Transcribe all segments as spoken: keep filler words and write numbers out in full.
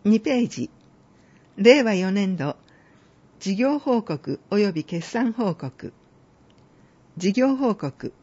にページ、れいわよねんど事業報告及び決算報告。事業報告。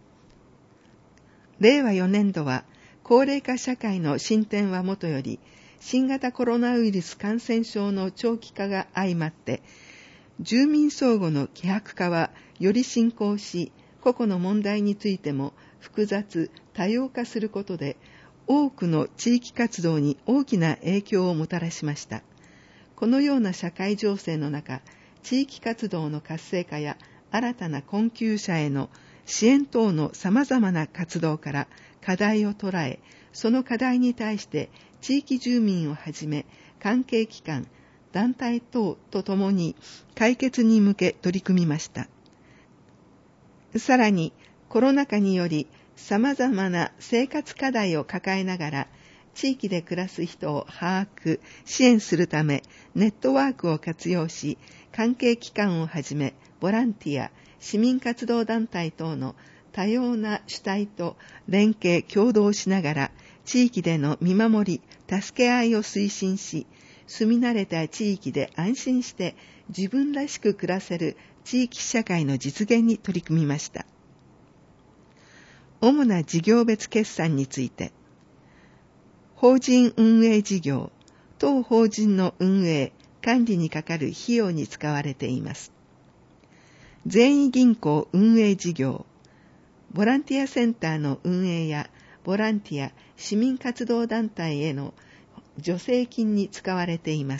れいわよねんどは高齢化社会の進展はもとより、新型コロナウイルス感染症の長期化が相まって、住民相互の希薄化はより進行し、個々の問題についても複雑、多様化することで、多くの地域活動に大きな影響をもたらしました。このような社会情勢の中、地域活動の活性化や新たな困窮者への支援等の様々な活動から課題を捉え、その課題に対して地域住民をはじめ関係機関、団体等とともに解決に向け取り組みました。さらにコロナ禍により様々な生活課題を抱えながら地域で暮らす人を把握、支援するためネットワークを活用し、関係機関をはじめボランティア、市民活動団体等の多様な主体と連携協働しながら地域での見守り、助け合いを推進し、住み慣れた地域で安心して自分らしく暮らせる地域社会の実現に取り組みました。主な事業別決算について、法人運営事業、当法人の運営、管理にかかる費用に使われています。善意銀行運営事業、ボランティアセンターの運営やボランティア、市民活動団体への助成金に使われています。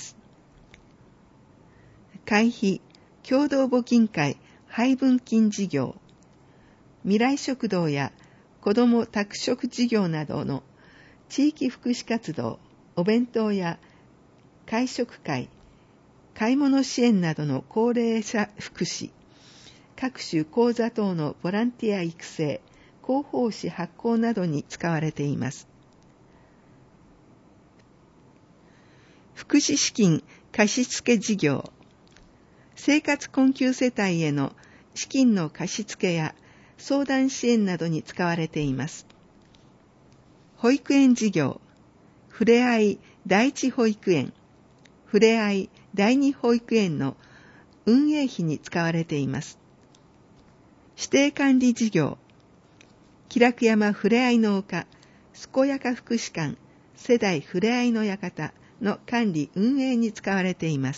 会費、共同募金会配分金事業、未来食堂や子ども宅食事業などの地域福祉活動、お弁当や会食会、買い物支援などの高齢者福祉、各種講座等のボランティア育成、広報誌発行などに使われています。福祉資金貸付事業、生活困窮世帯への資金の貸付や相談支援などに使われています。保育園事業、ふれあい第一保育園、ふれあい第二保育園の運営費に使われています。指定管理事業、気楽山ふれあいの丘、健やか福祉館、世代ふれあいの館の管理運営に使われています。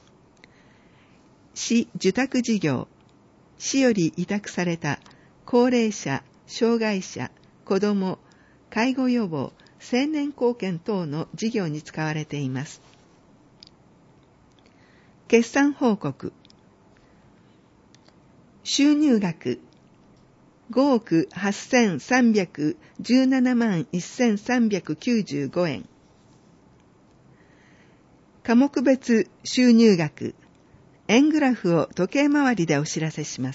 市受託事業、市より委託された高齢者、障害者、子ども、介護予防、青年貢献等の事業に使われています。決算報告。収入額ごおくはっせんさんびゃくじゅうななまんせんさんびゃくきゅうじゅうごえん。科目別収入額、円グラフを時計回りでお知らせします。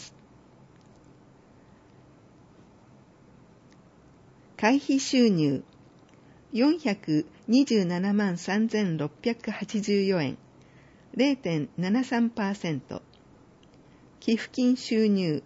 会費収入よんひゃくにじゅうななまんさんぜんろっぴゃくはちじゅうよえん、れいてんななさんパーセント。寄付金収入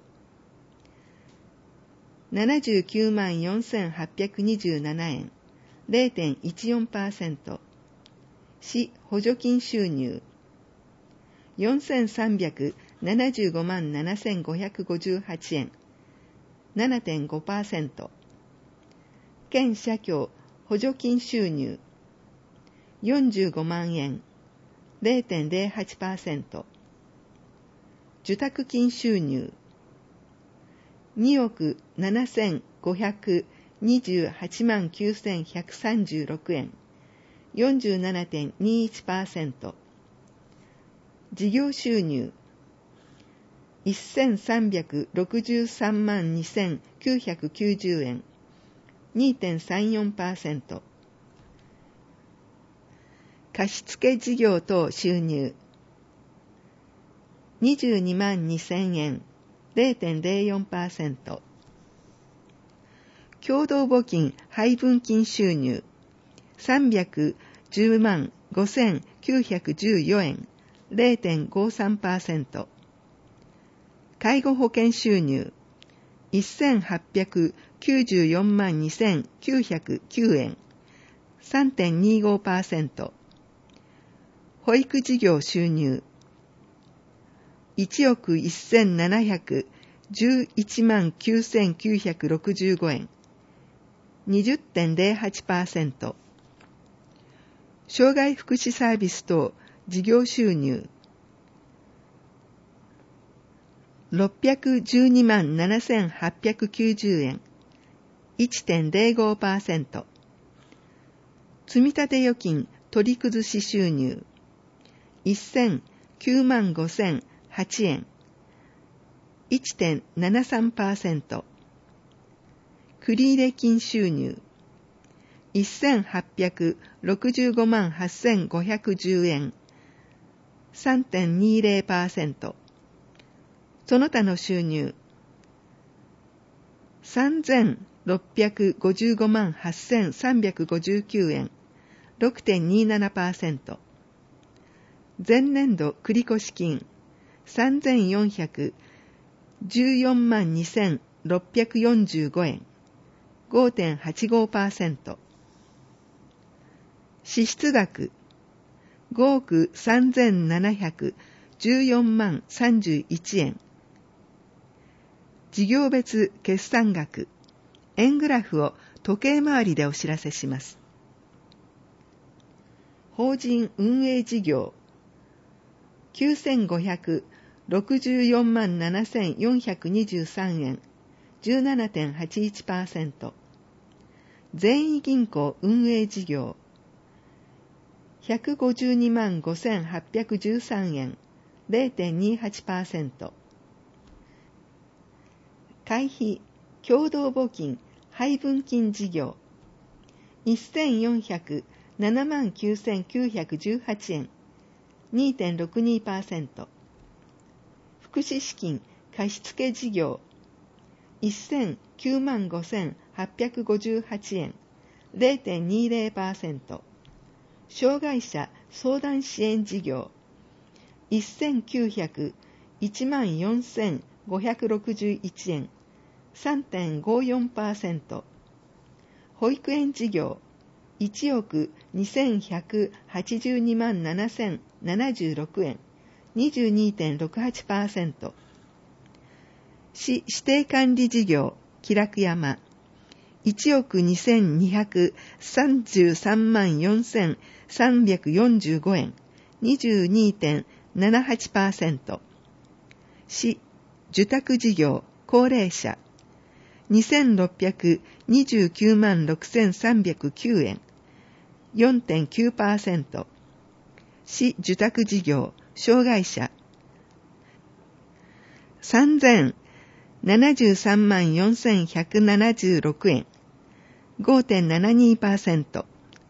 ななじゅうきゅうまんよんせんはっぴゃくにじゅうななえん、れいてんいちよんパーセント。市補助金収入よんせんさんびゃくななじゅうごまんななせんごひゃくごじゅうはちえん、ななてんごパーセント。県社協補助金収入よんじゅうごまんえん、れいてんれいはちパーセント。受託金収入におくななせんごひゃくにじゅうはちまんきゅうせんひゃくさんじゅうろくえん、よんじゅうななてんにいちパーセント。事業収入せんさんびゃくろくじゅうさんまんにせんきゅうひゃくきゅうじゅうえん、にてんさんよんパーセント。貸付事業等収入にじゅうにまんにせんえん、れいてんれいよんパーセント。共同募金配分金収入さんびゃくじゅうまんごせんきゅうひゃくじゅうよえん、れいてんごさんパーセント。介護保険収入せんはっぴゃくきゅうじゅうよんまんにせんきゅうひゃくきゅうえん、さんてんにじゅうごパーセント。 保育事業収入いちおくせんななひゃくじゅういちまんきゅうせんきゅうひゃくろくじゅうごえん にじゅってんゼロはちパーセント。 障害福祉サービス等事業収入ろっぴゃくじゅうにまんななせんはっぴゃくきゅうじゅうえん いってんゼロごパーセント。 積立預金取り崩し収入せんきゅうまんごせんはちえん いってんななさんパーセント。 繰入金収入せんはっぴゃくろくじゅうごまんはっせんごひゃくじゅうえん さんてんにゼロパーセント。 その他の収入さんぜんろっぴゃくごじゅうごまんはっせんさんびゃくごじゅうきゅうえん ろくてんにななパーセント。 前年度繰越金さんぜんよんひゃくじゅうよんまんにせんろっぴゃくよんじゅうごえん ごてんはちごパーセント。 支出額ごおくさんぜんななひゃくじゅうよんまんさんじゅういちえん。事業別決算額円グラフを時計回りでお知らせします。法人運営事業きゅうせんごひゃくろくじゅうよんまんななせんよんひゃくにじゅうさんえん じゅうななてんはちいちパーセント。 善意銀行運営事業ひゃくごじゅうにまんごせんはっぴゃくじゅうさんえん ゼロてんにはちパーセント。 会費共同募金配分金事業せんよんひゃくななまんきゅうせんきゅうひゃくじゅうはちえん にてんろくにパーセント。 福祉資金貸付事業せんきゅうまんごせんはっぴゃくごじゅうはちえん ゼロてんにゼロパーセント。 障害者相談支援事業せんきゅうひゃくいちまんよんせんごひゃくろくじゅういちえん さんてんごよんパーセント。 保育園事業いちおくにせんひゃくはちじゅうにまんななせんななじゅうろくえん にじゅうにてんろくはちパーセント。 市指定管理事業気楽山いちおくにせんにひゃくさんじゅうさんまんよんせんさんびゃくよんじゅうごえん にじゅうにてんななはちパーセント。 市受託事業高齢者にせんろっぴゃくにじゅうきゅうまんろくせんさんびゃくきゅうえん よんてんきゅうパーセント。 市受託事業障害者さんぜんななじゅうさんまんよんせんひゃくななじゅうろくえん ごてんななにパーセント。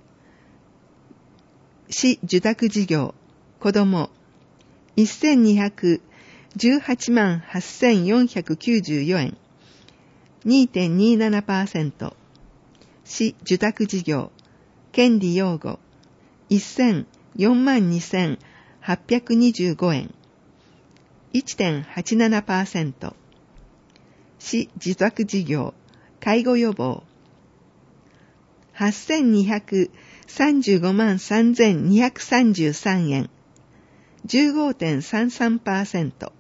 市受託事業子どもせんにひゃくじゅうはちまんはっせんよんひゃくきゅうじゅうよんえん にてんにななパーセント。 市受託事業権利擁護せんよんまんにせんはっぴゃくにじゅうごえん いってんはちななパーセント。 市受託事業介護予防はっせんにひゃくさんじゅうごまんさんぜんにひゃくさんじゅうさんえん じゅうごてんさんさんパーセント。